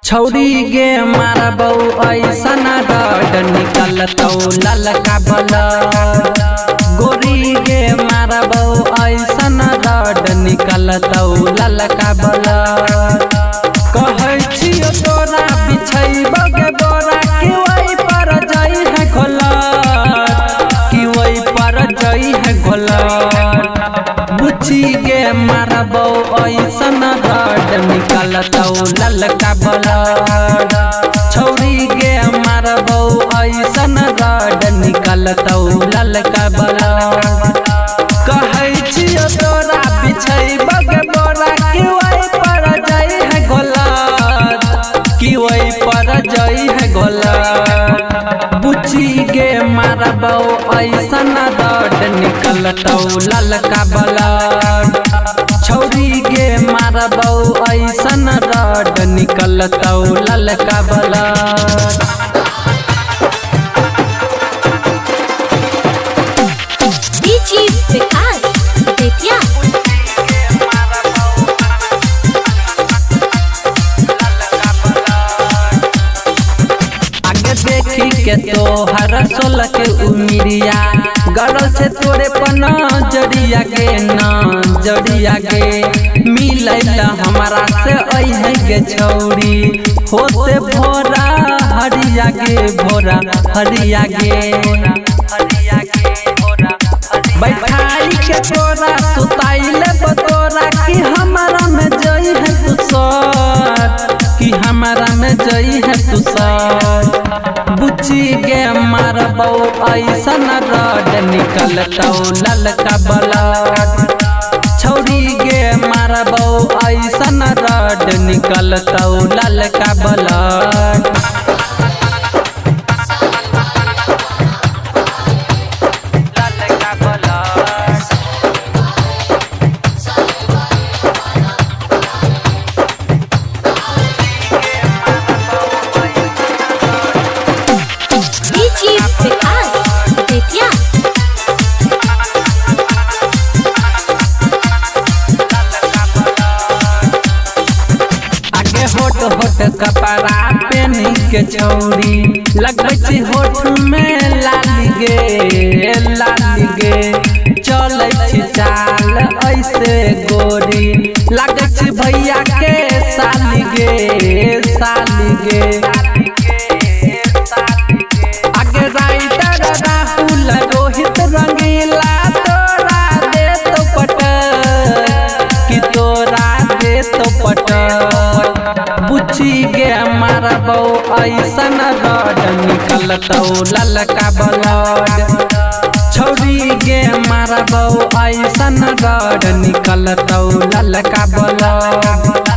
छौरी गे मारबौ ऐसन डड निकलतौ ललका ब्लड। गोरी गे मारबौ ऐसन डड निकलतौ ललका ब्लड। कहै छियो तोरा बिछैबौ गे बोरा कि वही पर जई है घोलट, कि वही पर जई है घोलट। बुच्ची गे मारबौ ऐसन डड निकलतौ ललका ब्लड। छौरी गे मारबौ ऐसन डड निकलतौ ललका ब्लड। कहै छियो तोरा बिछैबौ गे बोरा कि वही पर जई है घोलट, कि वही पर जई है घोलट। बुच्ची गे मारबौ ऐसन डड निकलतौ ललका ब्लड। छौरी गे मारबौ ऐसन डड निकलतौ ललका ब्लड। देखी के तोहर 16 के उमिरिया गरल से तोरे पन जड़िया गे न जड़िया गे। मिलैल हमारा से अइहे गे छौरी होते भोरा हरिया गे भोरा हरिया गे। बैठाई के तोरा सुताइल बतोरा कि हमारा में जई है तू सर, कि हमारा में जई है तू सर। बुच्ची गे मारबौ ऐसन डड निकलतौ ललका ब्लड। छौरी गे मारबौ ऐसन डड निकलतौ ललका ब्लड। होट होट कपड़ा पहनी के छौरी लगबै छी होठ में लाली गे लाली गे। चलै छी चाल ऐसे गोरी लागै छी भैया के साली गे साली गे। आगे राइटर राहुल रोहित रंगीला तोरा देतौ पटक, कि तोरा देतौ पटक। बुच्ची गे मारबौ ऐसन डड निकलतौ ललका ब्लड। छौरी गे मारबौ ऐसन डड निकलतौ ललका ब्लड।